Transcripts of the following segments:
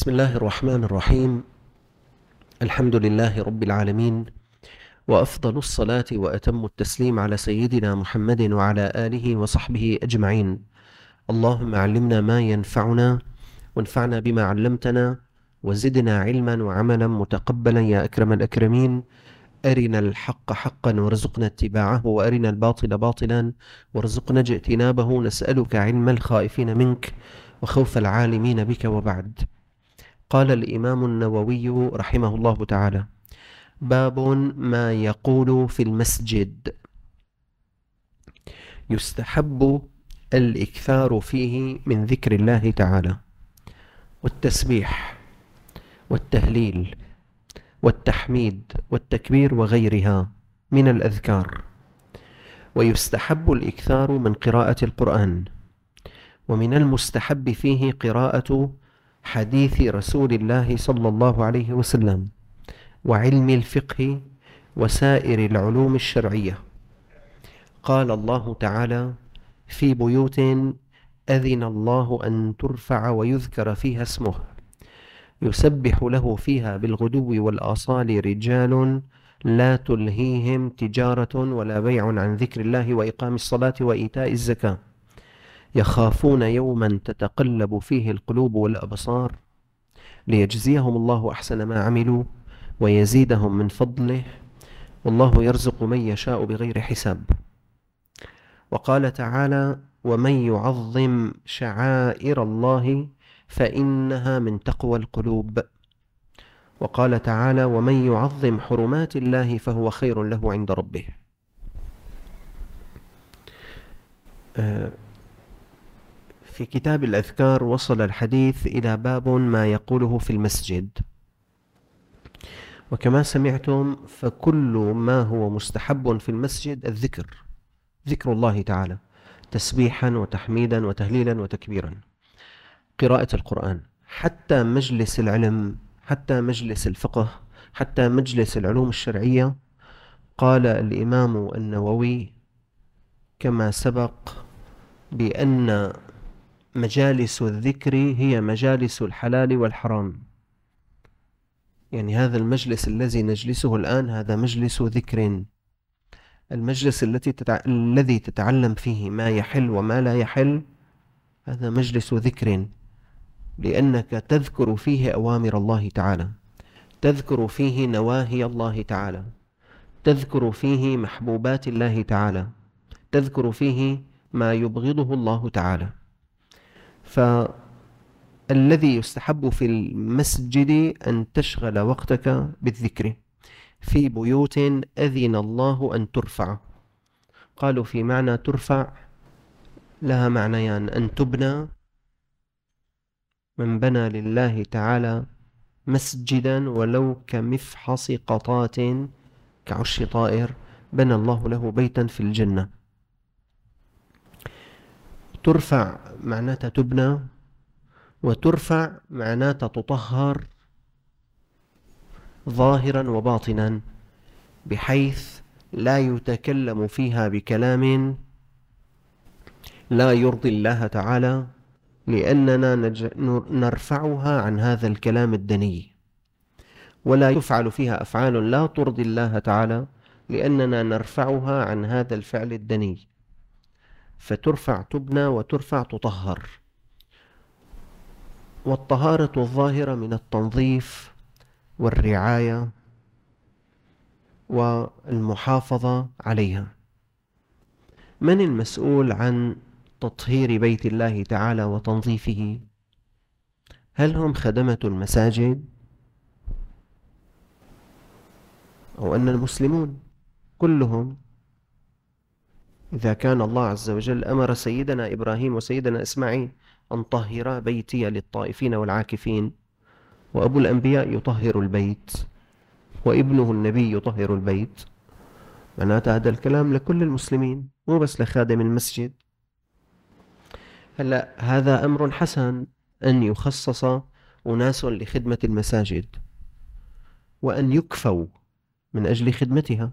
بسم الله الرحمن الرحيم. الحمد لله رب العالمين، وأفضل الصلاة وأتم التسليم على سيدنا محمد وعلى آله وصحبه أجمعين. اللهم علمنا ما ينفعنا وانفعنا بما علمتنا وزدنا علما وعملا متقبلا يا أكرم الأكرمين. أرنا الحق حقا وارزقنا اتباعه، وأرنا الباطل باطلا وارزقنا اجتنابه. نسألك علم الخائفين منك وخوف العالمين بك، وبعد. قال الإمام النووي رحمه الله تعالى: باب ما يقول في المسجد. يستحب الإكثار فيه من ذكر الله تعالى والتسبيح والتهليل والتحميد والتكبير وغيرها من الأذكار، ويستحب الإكثار من قراءة القرآن، ومن المستحب فيه قراءة حديث رسول الله صلى الله عليه وسلم وعلم الفقه وسائر العلوم الشرعية. قال الله تعالى: في بيوت أذن الله أن ترفع ويذكر فيها اسمه يسبح له فيها بالغدو والآصال رجال لا تلهيهم تجارة ولا بيع عن ذكر الله وإقام الصلاة وإيتاء الزكاة يخافون يوما تتقلب فيه القلوب والأبصار ليجزيهم الله أحسن ما عملوا ويزيدهم من فضله، والله يرزق من يشاء بغير حساب. وقال تعالى: ومن يعظم شعائر الله فإنها من تقوى القلوب. وقال تعالى: ومن يعظم حرمات الله فهو خير له عند ربه. في كتاب الأذكار وصل الحديث إلى باب ما يقوله في المسجد. وكما سمعتم فكل ما هو مستحب في المسجد الذكر، ذكر الله تعالى تسبيحا وتحميدا وتهليلا وتكبيرا، قراءة القرآن، حتى مجلس العلم، حتى مجلس الفقه، حتى مجلس العلوم الشرعية. قال الإمام النووي كما سبق بأن مجالس الذكر هي مجالس الحلال والحرام، يعني هذا المجلس الذي نجلسه الآن هذا مجلس ذكر. المجلس الذي تتعلم فيه ما يحل وما لا يحل هذا مجلس ذكر، لأنك تذكر فيه أوامر الله تعالى، تذكر فيه نواهي الله تعالى، تذكر فيه محبوبات الله تعالى، تذكر فيه ما يبغضه الله تعالى. فالذي يستحب في المسجد أن تشغل وقتك بالذكر في بيوت أذن الله أن ترفع. قالوا في معنى ترفع لها معنيان: أن تبنى، من بنى لله تعالى مسجدا ولو كمفحص قطات كعش طائر بنى الله له بيتا في الجنة. ترفع معناتها تبنى، وترفع معناتها تطهر ظاهرا وباطنا، بحيث لا يتكلم فيها بكلام لا يرضي الله تعالى، لأننا نرفعها عن هذا الكلام الدني، ولا يفعل فيها أفعال لا ترضي الله تعالى، لأننا نرفعها عن هذا الفعل الدني. فترفع تبنى وترفع تطهر. والطهارة الظاهرة من التنظيف والرعاية والمحافظة عليها. من المسؤول عن تطهير بيت الله تعالى وتنظيفه؟ هل هم خدمة المساجد، أو أن المسلمون كلهم؟ إذا كان الله عز وجل أمر سيدنا إبراهيم وسيدنا إسماعيل أن طهرا بيتي للطائفين والعاكفين، وأبو الأنبياء يطهر البيت وابنه النبي يطهر البيت، معناته هذا الكلام لكل المسلمين مو بس لخادم المسجد. هلا هذا أمر حسن أن يخصص أناس لخدمة المساجد وأن يكفوا من أجل خدمتها.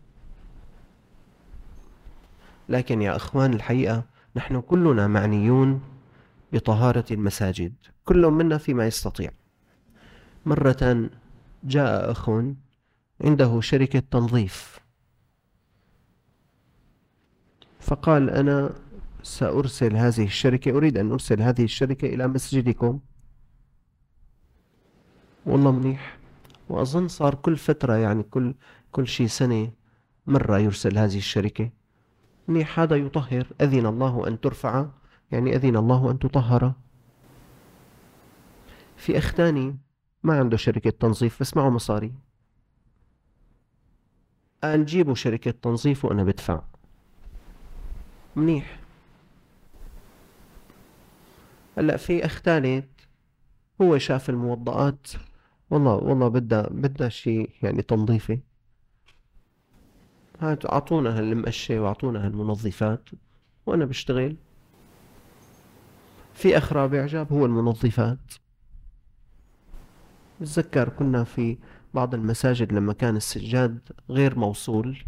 لكن يا أخوان الحقيقة نحن كلنا معنيون بطهارة المساجد، كل منا فيما يستطيع. مرة جاء أخ عنده شركة تنظيف، فقال: أنا سأرسل هذه الشركة، أريد أن أرسل هذه الشركة إلى مسجدكم. والله منيح. وأظن صار كل فترة، يعني كل شي سنة مرة يرسل هذه الشركة. منيح، هذا يطهر. أذن الله أن ترفع، يعني أذن الله أن تطهر. في أخ تاني ما عنده شركة تنظيف بس معه مصاري، قال: جيبوا شركة تنظيف وأنا بدفع. منيح. هلأ في أخ ثالث هو شاف الموضعات، والله بدها شيء يعني تنظيفي، هات أعطونا هالمقشة وأعطونا هالمنظفات وأنا بشتغل. في أخ رابع جاب هو المنظفات. بتذكر كنا في بعض المساجد لما كان السجاد غير موصول،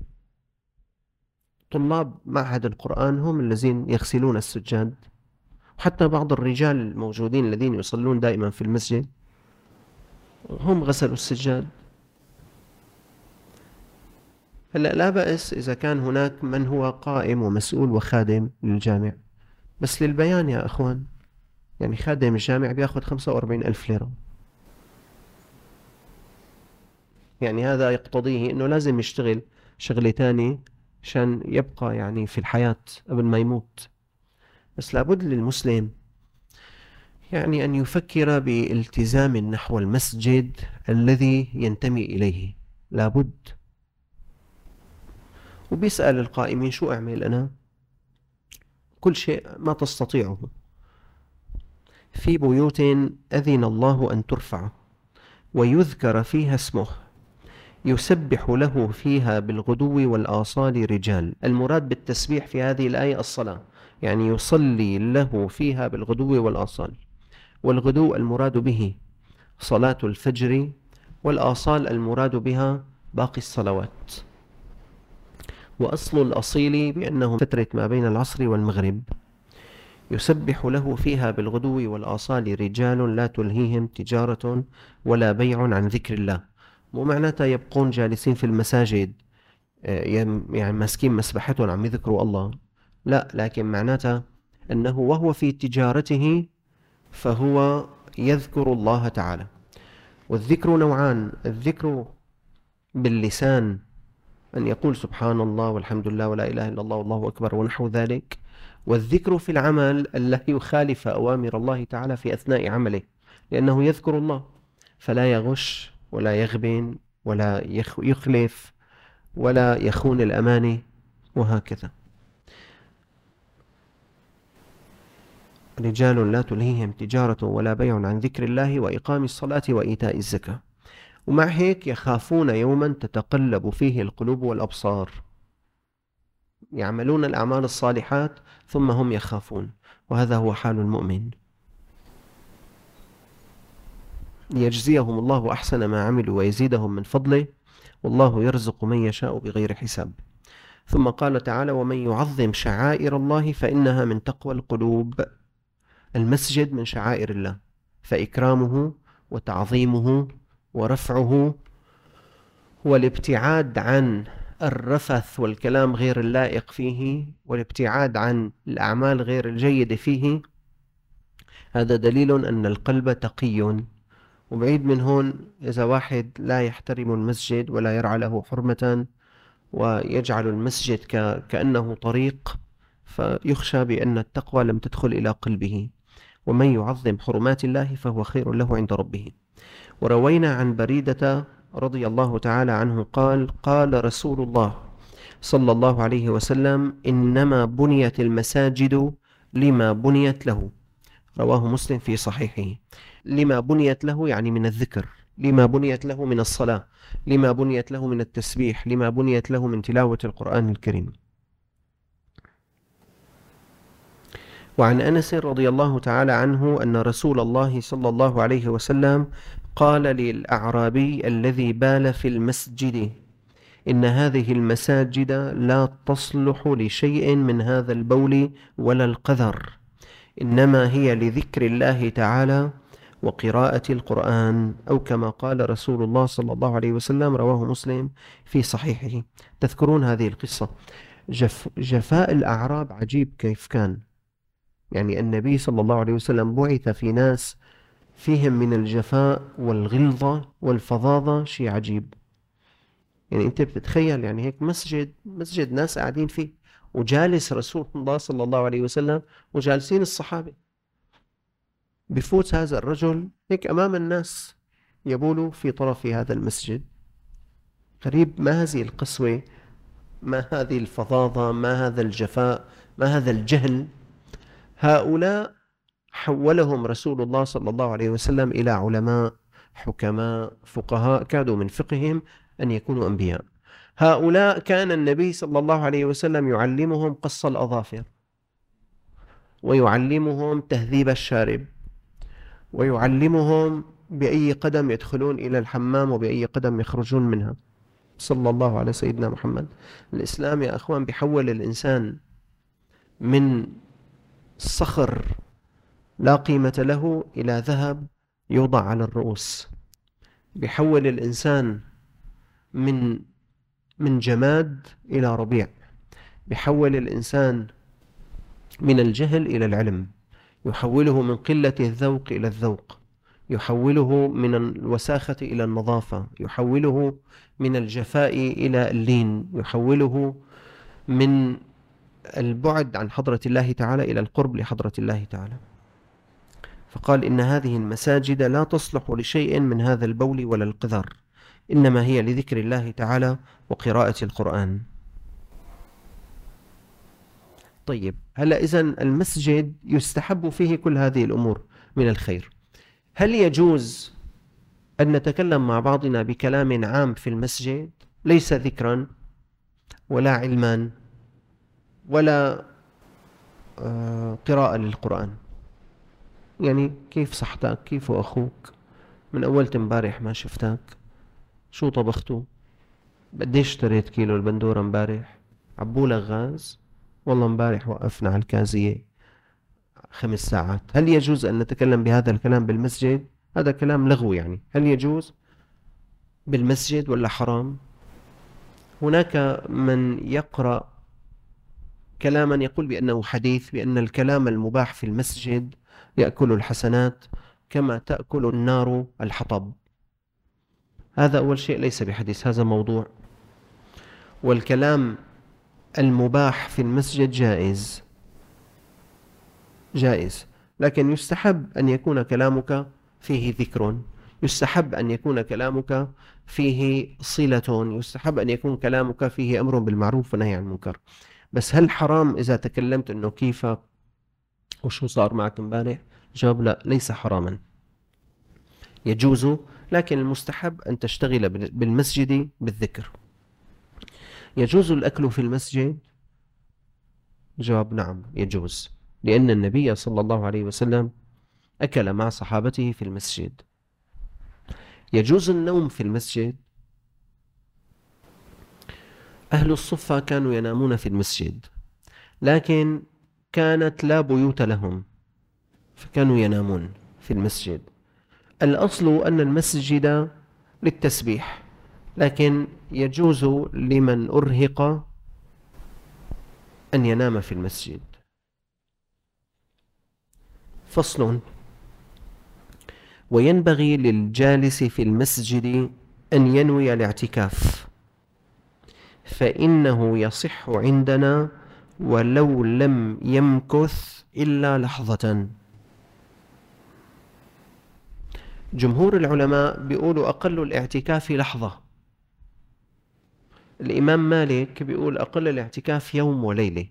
طلاب معهد القرآن هم الذين يغسلون السجاد، وحتى بعض الرجال الموجودين الذين يصلون دائما في المسجد هم غسلوا السجاد. هلأ لا بأس إذا كان هناك من هو قائم ومسؤول وخادم للجامع، بس للبيان يا أخوان، يعني خادم الجامع بياخد 45 ألف ليرة، يعني هذا يقتضيه أنه لازم يشتغل شغلة تانية عشان يبقى يعني في الحياة قبل ما يموت. بس لابد للمسلم يعني أن يفكر بالتزام نحو المسجد الذي ينتمي إليه، لابد. وبيسأل القائمين: شو أعمل أنا؟ كل شيء ما تستطيعه. في بيوت أذن الله أن ترفع ويذكر فيها اسمه يسبح له فيها بالغدو والآصال رجال. المراد بالتسبيح في هذه الآية الصلاة، يعني يصلي له فيها بالغدو والآصال. والغدو المراد به صلاة الفجر، والآصال المراد بها باقي الصلوات. وأصل الأصيل بأنه فترة ما بين العصر والمغرب. يسبح له فيها بالغدو والآصال رجال لا تلهيهم تجارة ولا بيع عن ذكر الله. مو معناتها يبقون جالسين في المساجد يعني ماسكين مسبحتهم عم يذكروا الله، لا، لكن معناتها أنه وهو في تجارته فهو يذكر الله تعالى. والذكر نوعان: الذكر باللسان أن يقول سبحان الله والحمد لله ولا إله إلا الله والله أكبر ونحو ذلك، والذكر في العمل ألا يخالف أوامر الله تعالى في أثناء عمله، لأنه يذكر الله فلا يغش ولا يغبن ولا يخلف ولا يخون الأمانة، وهكذا. رجال لا تلهيهم تجارة ولا بيع عن ذكر الله وإقام الصلاة وإيتاء الزكاة. ومع هيك يخافون يوما تتقلب فيه القلوب والأبصار، يعملون الأعمال الصالحات ثم هم يخافون، وهذا هو حال المؤمن. ليجزيهم الله أحسن ما عملوا ويزيدهم من فضله، والله يرزق من يشاء بغير حساب. ثم قال تعالى: ومن يعظم شعائر الله فإنها من تقوى القلوب. المسجد من شعائر الله، فإكرامه وتعظيمه ورفعه والابتعاد عن الرفث والكلام غير اللائق فيه والابتعاد عن الأعمال غير الجيدة فيه، هذا دليل أن القلب تقي. وبعيد من هون إذا واحد لا يحترم المسجد ولا يرعى له حرمة ويجعل المسجد كأنه طريق، فيخشى بأن التقوى لم تدخل إلى قلبه. ومن يعظم حرمات الله فهو خير له عند ربه. وروينا عن بريدة رضي الله تعالى عنه قال: قال رسول الله صلى الله عليه وسلم: إنما بنيت المساجد لما بنيت له. رواه مسلم في صحيحه. لما بنيت له يعني من الذكر، لما بنيت له من الصلاة، لما بنيت له من التسبيح، لما بنيت له من تلاوة القرآن الكريم. وعن أنس رضي الله تعالى عنه أن رسول الله صلى الله عليه وسلم قال للأعرابي الذي بال في المسجد: إن هذه المساجد لا تصلح لشيء من هذا البول ولا القذر، إنما هي لذكر الله تعالى وقراءة القرآن، أو كما قال رسول الله صلى الله عليه وسلم، رواه مسلم في صحيحه. تذكرون هذه القصة؟ جفاء الأعراب عجيب كيف كان. يعني النبي صلى الله عليه وسلم بعث في ناس فيهم من الجفاء والغلظة والفظاظة شيء عجيب. يعني أنت بتتخيل يعني هيك مسجد ناس قاعدين فيه، وجالس رسول الله صلى الله عليه وسلم وجالسين الصحابة، بفوت هذا الرجل هيك أمام الناس يبول في طرف هذا المسجد. غريب، ما هذه القسوة، ما هذه الفظاظة، ما هذا الجفاء، ما هذا الجهل. هؤلاء حولهم رسول الله صلى الله عليه وسلم إلى علماء، حكماء، فقهاء، كادوا من فقههم أن يكونوا أنبياء. هؤلاء كان النبي صلى الله عليه وسلم يعلمهم قص الأظافر، ويعلمهم تهذيب الشارب، ويعلمهم بأي قدم يدخلون إلى الحمام وبأي قدم يخرجون منها. صلى الله على سيدنا محمد. الإسلام يا أخوان بيحول الإنسان من صخر لا قيمة له إلى ذهب يوضع على الرؤوس. بيحول الإنسان من جماد إلى ربيع. بيحول الإنسان من الجهل إلى العلم. يحوله من قلة الذوق إلى الذوق. يحوله من الوساخة إلى النظافة. يحوله من الجفاء إلى اللين. يحوله من البعد عن حضرة الله تعالى إلى القرب لحضرة الله تعالى. فقال إن هذه المساجد لا تصلح لشيء من هذا البول ولا القذر، إنما هي لذكر الله تعالى وقراءة القرآن. طيب، هلأ إذن المسجد يستحب فيه كل هذه الأمور من الخير. هل يجوز أن نتكلم مع بعضنا بكلام عام في المسجد ليس ذكرا ولا علما ولا قراءة للقرآن؟ يعني كيف صحتك؟ كيف أخوك؟ من أول امبارح ما شفتك، شو طبختوا؟ قديش اشتريت كيلو البندورة امبارح؟ عبولك غاز؟ والله امبارح وقفنا على الكازية 5 ساعات. هل يجوز أن نتكلم بهذا الكلام بالمسجد؟ هذا كلام لغوي. يعني هل يجوز بالمسجد ولا حرام؟ هناك من يقرأ كلاما يقول بأنه حديث، بأن الكلام المباح في المسجد يأكل الحسنات كما تأكل النار الحطب. هذا أول شيء ليس بحديث، هذا موضوع. والكلام المباح في المسجد جائز، لكن يستحب أن يكون كلامك فيه ذكر، يستحب أن يكون كلامك فيه صلة، يستحب أن يكون كلامك فيه أمر بالمعروف ونهي عن المنكر. بس هل حرام إذا تكلمت أنه كيفك وشو صار معك امبارح؟ جواب لا، ليس حراما، يجوز، لكن المستحب أن تشتغل بالمسجد بالذكر. يجوز الأكل في المسجد؟ جواب نعم، يجوز، لأن النبي صلى الله عليه وسلم أكل مع صحابته في المسجد. يجوز النوم في المسجد؟ أهل الصفة كانوا ينامون في المسجد، لكن كانت لا بيوت لهم فكانوا ينامون في المسجد. الأصل أن المسجد للتسبيح، لكن يجوز لمن أرهق أن ينام في المسجد. فصل: وينبغي للجالس في المسجد أن ينوي الاعتكاف، فإنه يصح عندنا ولو لم يمكث إلا لحظة. جمهور العلماء بيقولوا أقل الاعتكاف لحظة. الإمام مالك بيقول أقل الاعتكاف يوم وليلة.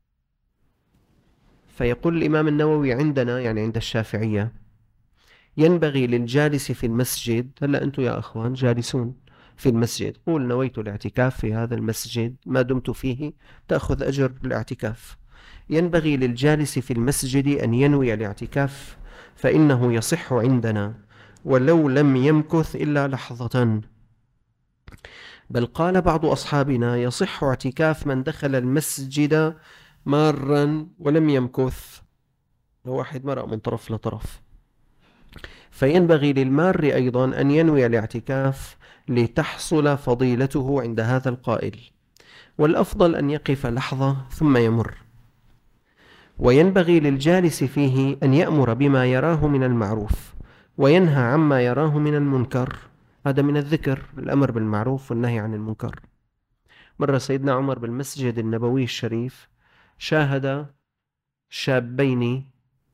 فيقول الإمام النووي عندنا، يعني عند الشافعية، ينبغي للجالس في المسجد، هلأ أنتم يا أخوان جالسون في المسجد، قول نويت الاعتكاف في هذا المسجد ما دمت فيه تأخذ أجر الاعتكاف. ينبغي للجالس في المسجد أن ينوي الاعتكاف، فإنه يصح عندنا ولو لم يمكث إلا لحظة. بل قال بعض أصحابنا يصح اعتكاف من دخل المسجد مارا ولم يمكث، واحد مرق من طرف لطرف. فينبغي للمار أيضا أن ينوي الاعتكاف لتحصل فضيلته عند هذا القائل، والأفضل أن يقف لحظة ثم يمر. وينبغي للجالس فيه أن يأمر بما يراه من المعروف وينهى عما يراه من المنكر. هذا من الذكر، الأمر بالمعروف والنهي عن المنكر. مرة سيدنا عمر بالمسجد النبوي الشريف شاهد شابين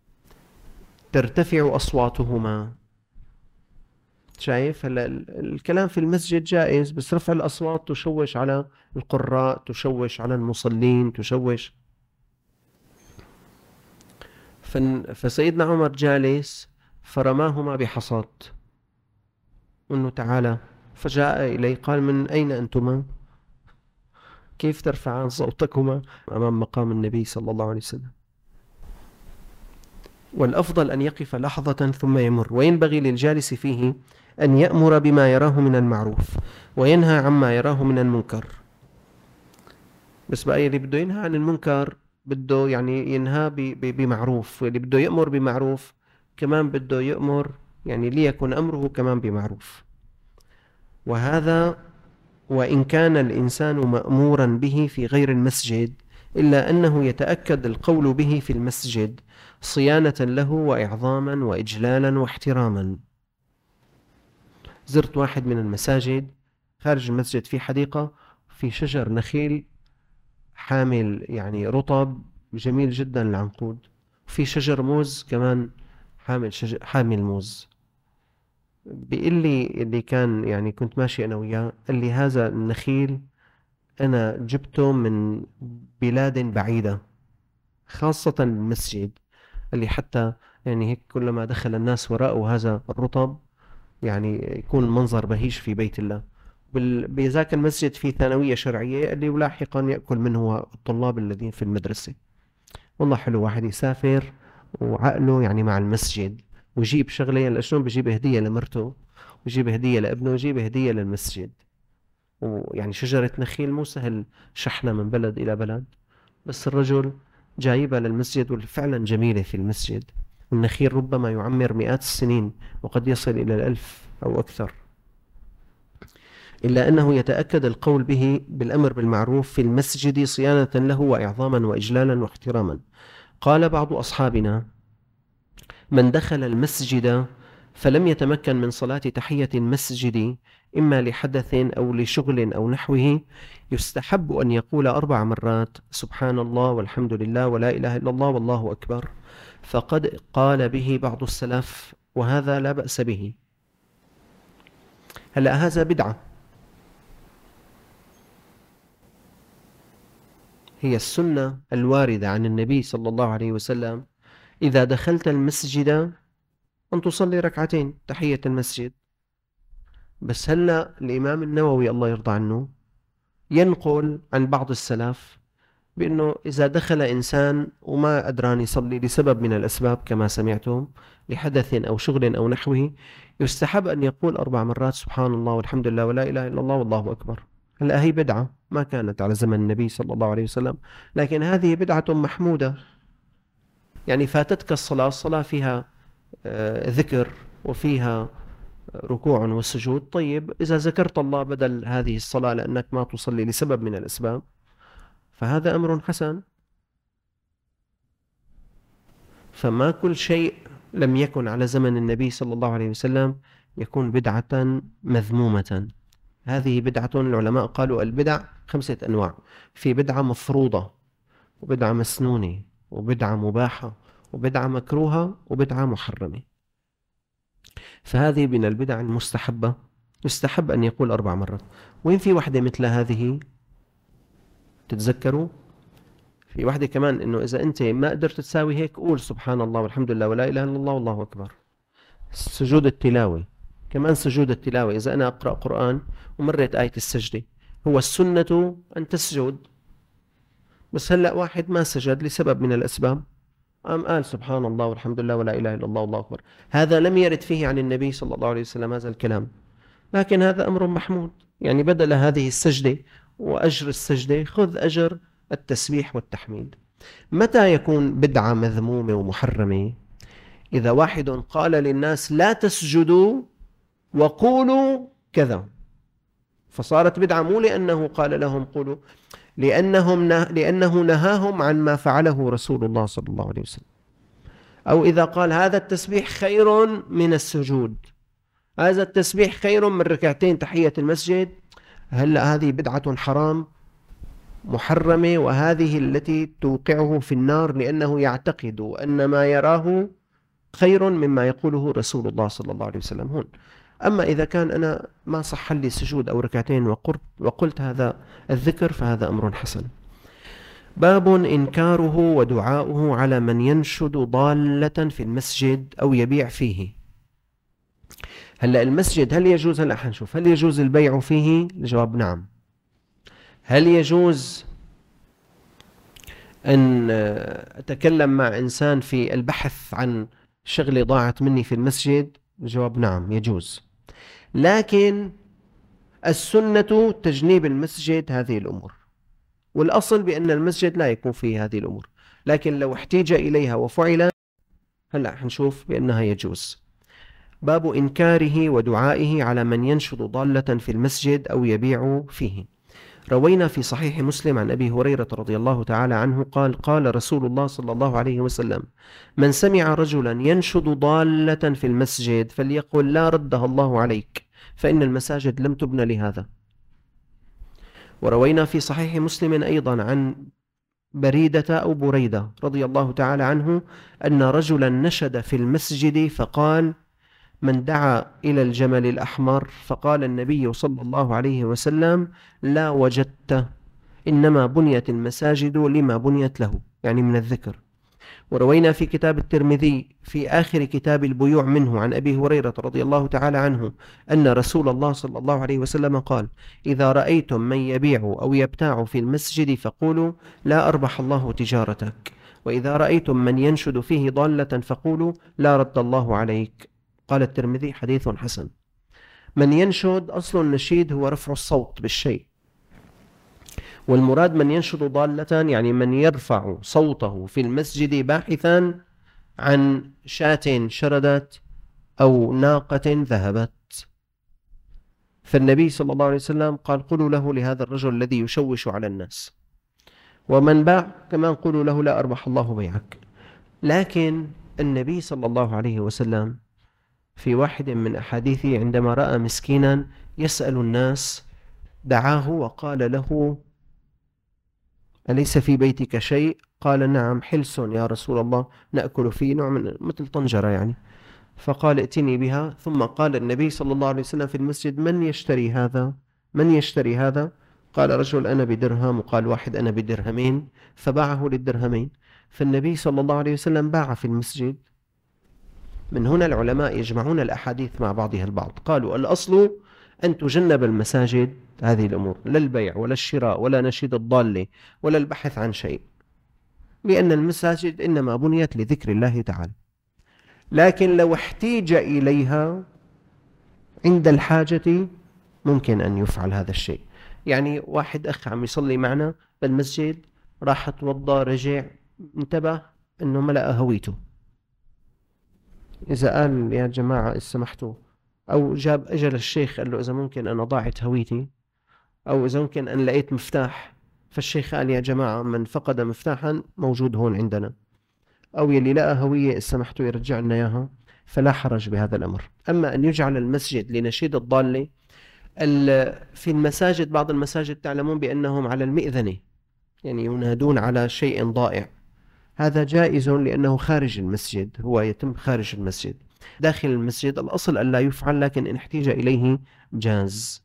ترتفع أصواتهما. شايف هلا الكلام في المسجد جائز، بس رفع الأصوات تشوش على القراء، تشوش على المصلين، تشوش. فسيدنا عمر جالس فرماهما بحصاة، انه تعالى. فجاء إليه قال: من أين أنتما؟ كيف ترفعان صوتكما أمام مقام النبي صلى الله عليه وسلم؟ والأفضل أن يقف لحظة ثم يمر. وينبغي للجالس فيه أن يأمر بما يراه من المعروف وينهى عما يراه من المنكر. بس بقى اللي بده ينهى عن المنكر بده يعني ينهى بمعروف، واللي بده يأمر بمعروف كمان بده يأمر يعني ليكن أمره كمان بمعروف. وهذا وإن كان الإنسان مأمورا به في غير المسجد، إلا أنه يتأكد القول به في المسجد صيانة له وإعظاما وإجلالا واحتراما. زرت واحد من المساجد، خارج المسجد في حديقة، في شجر نخيل حامل يعني رطب جميل جدا العنقود، وفي شجر موز كمان حامل موز. بيقول لي اللي كان يعني كنت ماشي أنا وياه، قال لي: هذا النخيل أنا جبته من بلاد بعيدة، خاصة المسجد. قال لي حتى يعني هيك كلما دخل الناس وراءه هذا الرطب يعني يكون المنظر بهيج في بيت الله. بذاك المسجد في ثانوية شرعية، قال لي ولاحقا يأكل منه الطلاب الذين في المدرسة. والله حلو واحد يسافر وعقله يعني مع المسجد، ويجيب شغلة. هلا شلون بجيب هدية لمرته ويجيب هدية لابنه ويجيب هدية للمسجد؟ ويعني شجرة نخيل مو سهل شحنة من بلد إلى بلد، بس الرجل جايبها للمسجد، وفعلا جميلة في المسجد. النخيل ربما يعمر مئات السنين وقد يصل إلى 1000 أو أكثر. إلا أنه يتأكد القول به بالأمر بالمعروف في المسجد صيانة له وإعظاما وإجلالا واحتراما. قال بعض أصحابنا: من دخل المسجد فلم يتمكن من صلاة تحية المسجد إما لحدث أو لشغل أو نحوه، يستحب أن يقول 4 مرات: سبحان الله والحمد لله ولا إله إلا الله والله أكبر. فقد قال به بعض السلف، وهذا لا بأس به. هلأ هذا بدعة، هي السنة الواردة عن النبي صلى الله عليه وسلم: إذا دخلت المسجد أن تصلي 2 ركعتين تحية المسجد. بس هلأ الإمام النووي الله يرضى عنه ينقل عن بعض السلف بأنه إذا دخل إنسان وما أدران يصلي لسبب من الأسباب كما سمعتم، لحدث أو شغل أو نحوه، يستحب أن يقول 4 مرات سبحان الله والحمد لله ولا إله إلا الله والله أكبر. هلأ هي بدعة ما كانت على زمن النبي صلى الله عليه وسلم، لكن هذه بدعة محمودة. يعني فاتتك الصلاة، الصلاة فيها ذكر وفيها ركوع وسجود، طيب إذا ذكرت الله بدل هذه الصلاة لأنك ما تصلي لسبب من الأسباب فهذا أمر حسن. فما كل شيء لم يكن على زمن النبي صلى الله عليه وسلم يكون بدعة مذمومة. هذه بدعة، العلماء قالوا البدع 5 أنواع: في بدعة مفروضة، وبدعة مسنونة، وبدعة مباحة، وبدعة مكروهة، وبدعة محرمة. فهذه من البدع المستحبة، يستحب أن يقول 4 مرات. وين في وحدة مثل هذه تتذكروا؟ في وحدة كمان إنه إذا أنت ما قدرت تساوي هيك قول سبحان الله والحمد لله ولا إله إلا الله والله أكبر. سجود التلاوة كمان، سجود التلاوة إذا أنا أقرأ قرآن ومرت آية السجدة، هو السنة أن تسجد، بس هلأ واحد ما سجد لسبب من الأسباب، قال سبحان الله والحمد لله ولا إله إلا الله والله أكبر. هذا لم يرد فيه عن النبي صلى الله عليه وسلم هذا الكلام، لكن هذا أمر محمود. يعني بدل هذه السجدة وأجر السجدة خذ أجر التسبيح والتحميد. متى يكون بدعة مذمومة ومحرمة؟ إذا واحد قال للناس لا تسجدوا وقولوا كذا، فصارت بدعة مو لأنه قال لهم قولوا، لأنه نهاهم عن ما فعله رسول الله صلى الله عليه وسلم. أو إذا قال هذا التسبيح خير من السجود، هذا التسبيح خير من ركعتين تحية المسجد، هلأ هذه بدعة حرام محرمة، وهذه التي توقعه في النار، لأنه يعتقد أن ما يراه خير مما يقوله رسول الله صلى الله عليه وسلم هون. أما إذا كان أنا ما صح لي سجود أو ركعتين وقلت هذا الذكر فهذا أمر حسن. باب إنكاره ودعاؤه على من ينشد ضالة في المسجد أو يبيع فيه. هلأ المسجد هل يجوز، هلأ حنشوف هل يجوز البيع فيه؟ الجواب نعم. هل يجوز أن أتكلم مع إنسان في البحث عن شغلة ضاعت مني في المسجد؟ الجواب نعم يجوز، لكن السنة تجنيب المسجد هذه الأمور، والأصل بأن المسجد لا يكون فيه هذه الأمور، لكن لو احتيج إليها وفعل هلأ حنشوف بأنها يجوز. باب إنكاره ودعائه على من ينشد ضالة في المسجد أو يبيع فيه. روينا في صحيح مسلم عن أبي هريرة رضي الله تعالى عنه قال: قال رسول الله صلى الله عليه وسلم: من سمع رجلا ينشد ضالة في المسجد فليقل لا ردها الله عليك، فإن المساجد لم تبنى لهذا. وروينا في صحيح مسلم أيضا عن بريدة أو بريدة رضي الله تعالى عنه أن رجلا نشد في المسجد فقال: من دعا إلى الجمل الأحمر، فقال النبي صلى الله عليه وسلم: لا وجدت، إنما بنيت المساجد لما بنيت له، يعني من الذكر. وروينا في كتاب الترمذي في آخر كتاب البيوع منه عن أبي هريرة رضي الله تعالى عنه أن رسول الله صلى الله عليه وسلم قال: إذا رأيتم من يبيع أو يبتاع في المسجد فقولوا لا أربح الله تجارتك، وإذا رأيتم من ينشد فيه ضالة فقولوا لا رد الله عليك. قال الترمذي: حديث حسن. من ينشد، أصل النشيد هو رفع الصوت بالشيء، والمراد من ينشد ضالة يعني من يرفع صوته في المسجد باحثا عن شاة شردت أو ناقة ذهبت. فالنبي صلى الله عليه وسلم قال: قولوا له لهذا الرجل الذي يشوش على الناس. ومن باع كمان قولوا له لا أربح الله بيعك. لكن النبي صلى الله عليه وسلم في واحد من أحاديثه عندما رأى مسكينا يسأل الناس دعاه وقال له: أليس في بيتك شيء؟ قال: نعم، حلس يا رسول الله نأكل فيه، نوع من مثل طنجرة يعني. فقال: ائتني بها. ثم قال النبي صلى الله عليه وسلم في المسجد: من يشتري هذا؟ من يشتري هذا؟ قال رجل: أنا بدرهم، وقال واحد: أنا بدرهمين، فباعه للدرهمين. فالنبي صلى الله عليه وسلم باع في المسجد. من هنا العلماء يجمعون الأحاديث مع بعضها البعض، قالوا الأصل أن تجنب المساجد هذه الأمور، لا البيع ولا الشراء ولا نشيد الضالة ولا البحث عن شيء، لأن المساجد إنما بنيت لذكر الله تعالى. لكن لو احتيج إليها عند الحاجة ممكن أن يفعل هذا الشيء. يعني واحد أخ عم يصلي معنا بالمسجد، راح توضى، رجع، انتبه أنه ملأ هويته، إذا قال يا جماعة إذا سمحتوا، أو جاب أجل الشيخ قال له إذا ممكن أنا ضاعت هويتي، أو إذا ممكن أن لقيت مفتاح، فالشيخ قال يا جماعة من فقد مفتاحا موجود هون عندنا، أو يلي لقى هوية إذا سمحتوا يرجع لنا إياها، فلا حرج بهذا الأمر. أما أن يجعل المسجد لنشيد الضالة، في المساجد بعض المساجد تعلمون بأنهم على المئذنة، يعني ينادون على شيء ضائع، هذا جائز لأنه خارج المسجد، هو يتم خارج المسجد. داخل المسجد الأصل ألا يفعل، لكن إن احتيج إليه جاز.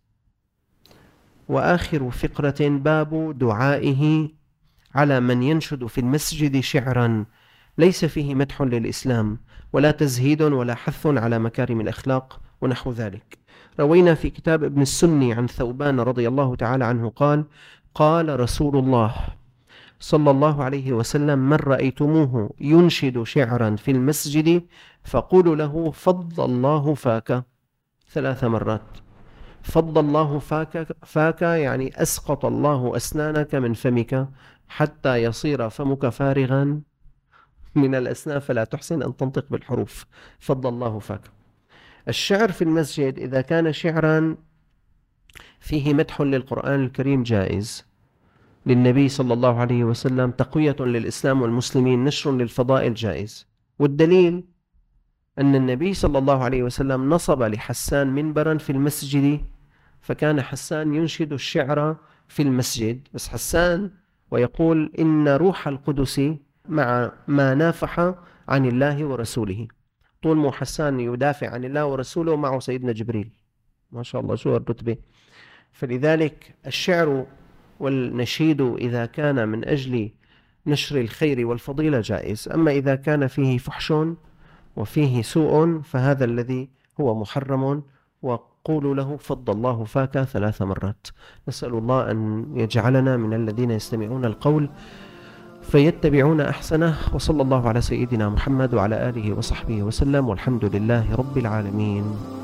وآخر فقرة باب دعائه على من ينشد في المسجد شعرا ليس فيه مدح للإسلام ولا تزهيد ولا حث على مكارم الأخلاق ونحو ذلك. روينا في كتاب ابن السني عن ثوبان رضي الله تعالى عنه قال: قال رسول الله صلى الله عليه وسلم: من رأيتموه ينشد شعرا في المسجد فقولوا له فض الله فاك 3 مرات. فض الله فاك يعني أسقط الله أسنانك من فمك حتى يصير فمك فارغا من الأسنان فلا تحسن أن تنطق بالحروف، فض الله فاك. الشعر في المسجد إذا كان شعرا فيه مدح للقرآن الكريم جائز، للنبي صلى الله عليه وسلم، تقوية للإسلام والمسلمين، نشر للفضائل جائز. والدليل أن النبي صلى الله عليه وسلم نصب لحسان منبرا في المسجد، فكان حسان ينشد الشعر في المسجد، بس حسان ويقول إن روح القدس مع ما نافح عن الله ورسوله. طول ما حسان يدافع عن الله ورسوله معه سيدنا جبريل، ما شاء الله شو الرتبة. فلذلك الشعر والنشيد إذا كان من أجل نشر الخير والفضيلة جائز، أما إذا كان فيه فحش وفيه سوء فهذا الذي هو محرم، وقولوا له فض الله فاك 3 مرات. نسأل الله أن يجعلنا من الذين يستمعون القول فيتبعون أحسنه، وصلى الله على سيدنا محمد وعلى آله وصحبه وسلم، والحمد لله رب العالمين.